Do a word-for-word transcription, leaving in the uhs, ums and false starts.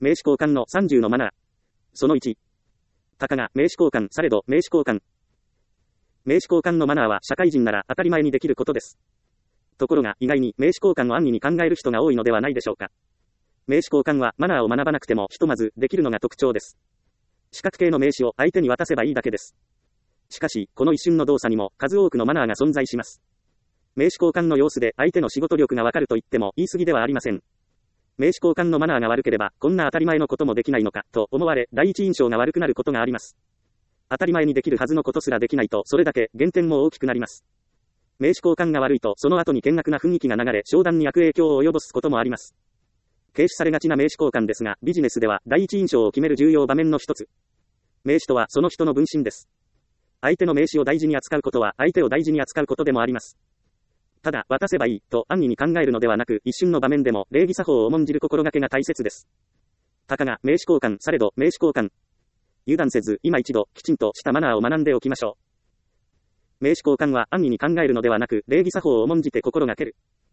名刺交換のさんじゅうのマナー。そのいち。たかが名刺交換されど名刺交換。名刺交換のマナーは社会人なら当たり前にできることです。ところが意外に名刺交換を安易に考える人が多いのではないでしょうか。名刺交換はマナーを学ばなくてもひとまずできるのが特徴です。四角形の名刺を相手に渡せばいいだけです。しかし、この一瞬の動作にも数多くのマナーが存在します。名刺交換の様子で相手の仕事力がわかると言っても言い過ぎではありません。名刺交換のマナーが悪ければ、こんな当たり前のこともできないのか、と思われ、第一印象が悪くなることがあります。当たり前にできるはずのことすらできないと、それだけ減点も大きくなります。名刺交換が悪いと、その後に険悪な雰囲気が流れ、商談に悪影響を及ぼすこともあります。軽視されがちな名刺交換ですが、ビジネスでは第一印象を決める重要場面の一つ。名刺とはその人の分身です。相手の名刺を大事に扱うことは、相手を大事に扱うことでもあります。ただ、渡せばいい、と安易に考えるのではなく、一瞬の場面でも、礼儀作法を重んじる心がけが大切です。たかが、名刺交換されど、名刺交換。油断せず、今一度、きちんとしたマナーを学んでおきましょう。名刺交換は安易に考えるのではなく、礼儀作法を重んじて心がける。